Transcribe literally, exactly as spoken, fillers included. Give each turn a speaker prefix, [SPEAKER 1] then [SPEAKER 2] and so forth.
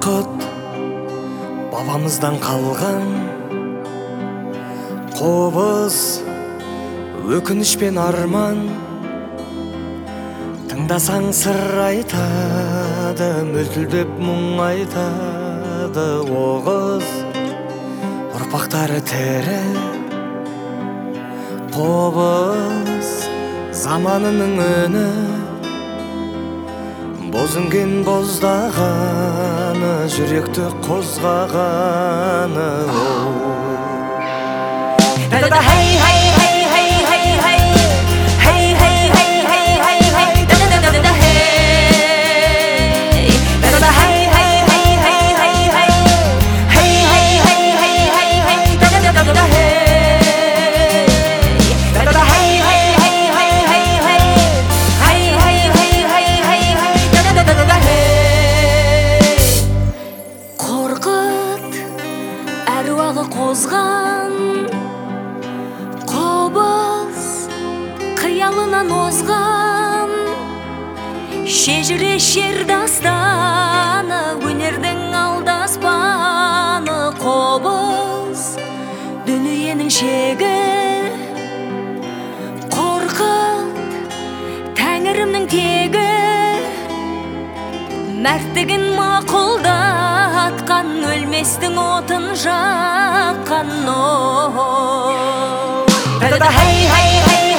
[SPEAKER 1] бақыт бабамыздан қалған, қобыз өкініш пен арман. Тыңдасаң сыр айтады, мөлтілдеп мұң айтады. Оғыз ұрпақтары тірі, қобыз заманының үні. Боз үнген боздағаны, жүректі қозғағаны.
[SPEAKER 2] Da-da-da, hey, hey, hey, hey, hey, hey. Hey, hey, hey, hey, hey, hey. Da-da-da-da-da, hey. Da-da-da, hey, hey, hey, hey, hey, hey. Hey, hey, hey, hey, hey, hey. Da-da-da-da-da, hey. Da-da-da, hey, hey, hey, hey, hey, hey. Hey, hey, hey, hey, hey, hey. Da-da-da-da-da, hey. Қорқыт әруағы қозған, қобыз қиялынан озған, шежірешер дастаны, өнердің алдаспаны. Қобыз дүниенің шегі, қорқыт тәңірімнің тегі. Мәрттігін мақұлдатқан, өлместің отын жаққан. Da-da-da, hey, hey, hey.